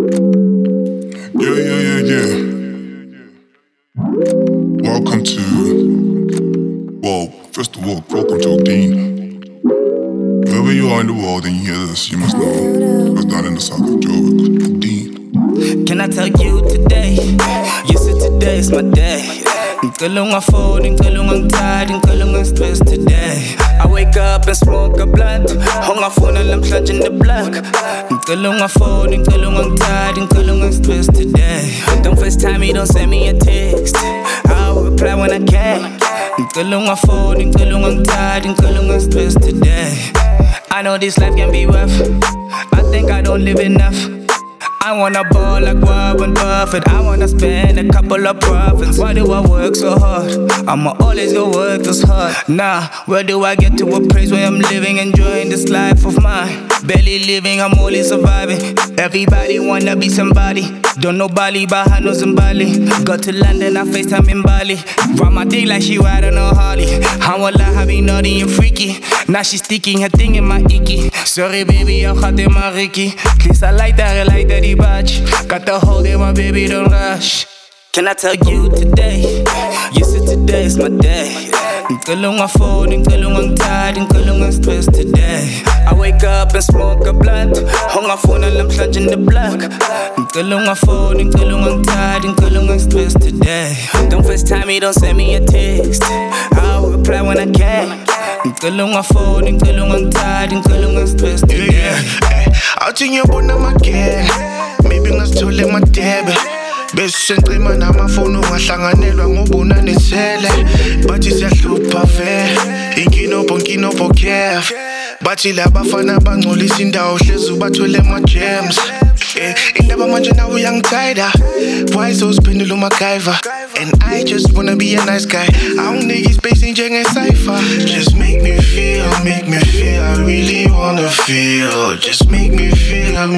Yeah. Welcome to, first of all, welcome to Dean. Wherever you are in the world and you hear this, you must know it was done in the south of Joburg. Dean. Can I tell you today? You said today is my day. Ngilunga phone, ngilunga tired, ngilunga stressed today. I wake up and smoke a blunt. Hunga phone and I'm in the block. Ngilunga phone, ngilunga tired, ngilunga stressed today. Don't FaceTime me, don't send me a text. I'll reply when I can. Ngilunga phone, ngilunga tired, ngilunga stressed today. I know this life can be rough. I think I don't live enough. I wanna ball like Warren Buffett. I wanna spend a couple of profits. Why do I work so hard? I'ma always go work this hard. Nah, where do I get to a place where I'm living, enjoying this life of mine? Barely living, I'm only surviving. Everybody wanna be somebody. Don't know Bali, Bahamas and Bali. Go to London, I FaceTime in Bali. Ride my dick like she riding on Harley. I won't lie, I be naughty and freaky. Now she sticking her thing in my icky. Sorry baby, I got in my Ricky. Please, I like that batch. Got the hold in my baby, don't rush. Can I tell you today? You said today is my day. Ngilunga phone, ngilunga tired, ngilunga stressed today. I wake up and smoke a blunt. Hunga phone and I'm in the block. Ngilunga phone, ngilunga tired, ngilunga stressed today. Don't FaceTime me, don't send me a text. I'll reply when I can. Ngilunga phone, ngilunga tired, ngilunga stressed today. Athi ngiyabona again, maybe ngasithole emadebe. Bese ngicima namafoni ungahlanganelwa ngobuna nethele. Bathi siyahlupha vele, inkinobho kef. Bathi labafana bangcolisa indawo hlezi ubathole ama-gems. Indaba manje nawe uyangithayida. Why so spindle uMacGyver? And I just wanna be a nice guy. I don't need space njenge-cypher. Just make me feel, I really wanna feel. Just make me feel, I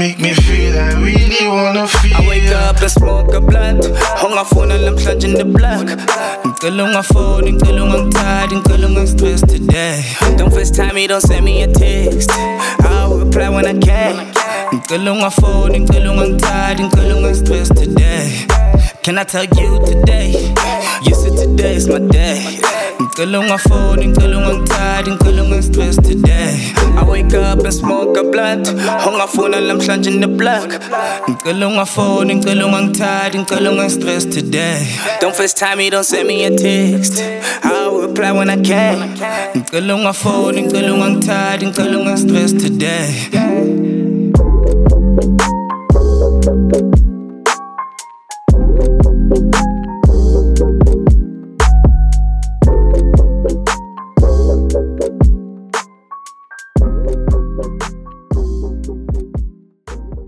really wanna feel. I wake up and smoke a blunt. Hunga phone and I'm in the block. Ngilunga phone, ngilunga tired, ngilunga stressed today. Don't FaceTime me, don't send me a text. I'll reply when I can. Ngilunga phone, ngilunga tired, ngilunga stressed today. Can I tell you today? You said today is my day. Ngilunga phone, ngilunga tired, ngilunga stressed today. I wake up and smoke a blunt. Hunga phone and I'm in the block. Ngilunga phone, ngilunga tired, ngilunga stressed today. Don't FaceTime me, don't send me a text. I'll reply when I can. Ngilunga phone, ngilunga tired, ngilunga stressed today.